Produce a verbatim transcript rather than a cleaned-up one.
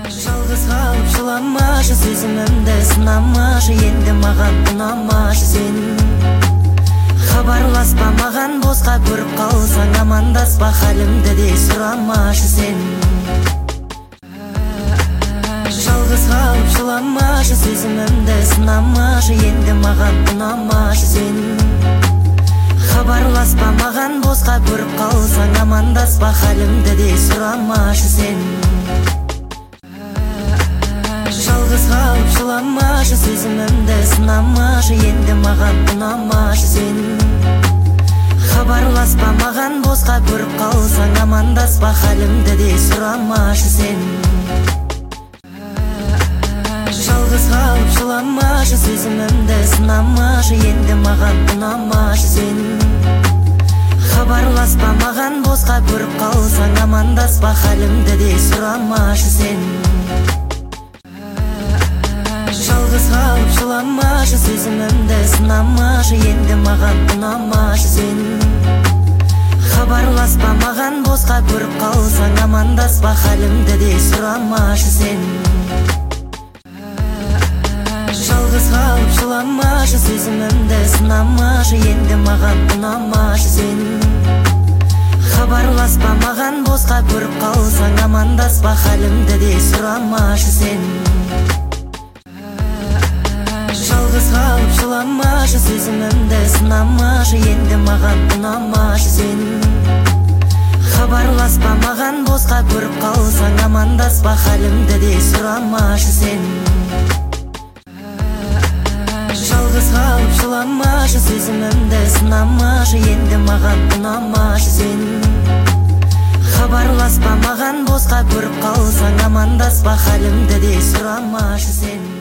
Жалғыз қалып жыламашы, сезімімді сынамашы, енді маған ұнамашы сен. Хабарласпа маған босқа, көріп қалсаң амандаспа, халімді де сұрамашы сен. Жалғыз қалып жыламашы, сезімімді сынамашы, енді маған ұнамашы сен. Хабарласпа маған босқа, көріп қалсаң амандаспа, халімді де сұрамашы сен. Жалғыз қалып жыламашы, сезімімді сынамашы, енді маған ұнамашы сен. Хабарласпа маған босқа, көріп қалсаң амандаспа, халімді де сұрамашы сен. Жалғыз қалып жыламашы, сезімімді сынамашы, енді маған ұнамашы сен. Хабарласпа маған босқа, көріп қалсаң амандаспа, халімді де сұрамашы сен. Жалғыз қалып жыламашы, сезімімді сынамашы, енді маған ұнамашы сен. Хабарласпа маған босқа, көріп қалсаң амандаспа, халімді де сұрамашы сен. Жалғыз қалып жыламашы, сезімімді сынамашы, енді маған ұнамашы сен. Хабарласпа маған босқа, көріп қалсаң амандаспа, халімді де сұрамашы сен. Жалғыз қалып жыламашы, сезімімді сынамашы, енді маған ұнамашы сен. Хабарласпа маған босқа, көріп қалсаң амандаспа, халімді де сұрамашы сен. Жалғыз қалып жыламашы, сезімімді сынамашы, енді маған ұнамашы сен. Хабарласпа маған босқа, көріп қалсаң амандаспа, халімді де сұрамашы сен.